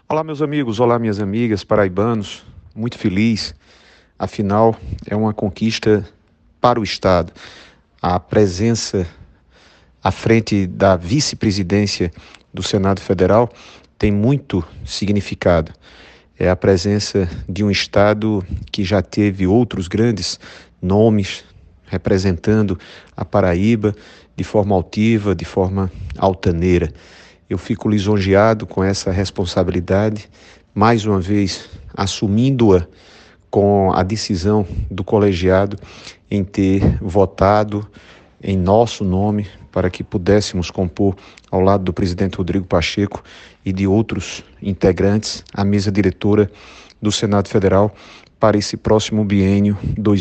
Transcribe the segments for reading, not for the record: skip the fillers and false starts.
Olá, meus amigos, olá, minhas amigas, paraibanos, muito feliz. Afinal, é uma conquista para o Estado. A presença à frente da vice-presidência do Senado Federal tem muito significado. É a presença de um Estado que já teve outros grandes nomes representando a Paraíba de forma altiva, de forma altaneira. Eu fico lisonjeado com essa responsabilidade, mais uma vez assumindo-a com a decisão do colegiado em ter votado em nosso nome para que pudéssemos compor, ao lado do presidente Rodrigo Pacheco e de outros integrantes, a mesa diretora do Senado Federal para esse próximo biênio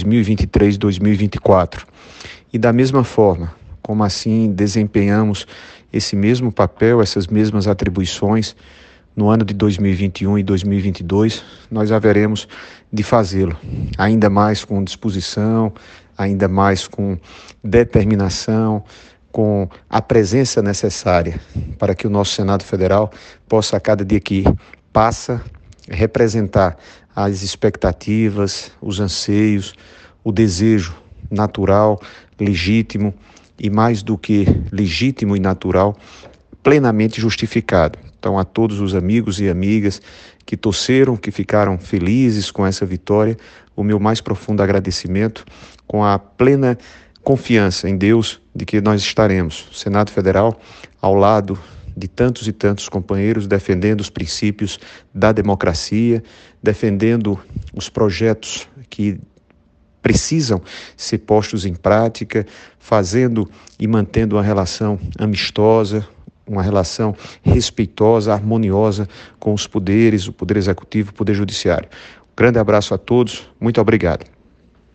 2023-2024. E da mesma forma, como assim desempenhamos esse mesmo papel, essas mesmas atribuições no ano de 2021 e 2022, nós haveremos de fazê-lo, ainda mais com disposição, ainda mais com determinação, com a presença necessária para que o nosso Senado Federal possa, a cada dia que passa, representar as expectativas, os anseios, o desejo natural, legítimo e, mais do que legítimo e natural, plenamente justificado. Então, a todos os amigos e amigas que torceram, que ficaram felizes com essa vitória, o meu mais profundo agradecimento, com a plena confiança em Deus de que nós estaremos, Senado Federal, ao lado de tantos e tantos companheiros, defendendo os princípios da democracia, defendendo os projetos que precisam ser postos em prática, fazendo e mantendo uma relação amistosa, uma relação respeitosa, harmoniosa com os poderes, o Poder Executivo e o Poder Judiciário. Um grande abraço a todos, muito obrigado.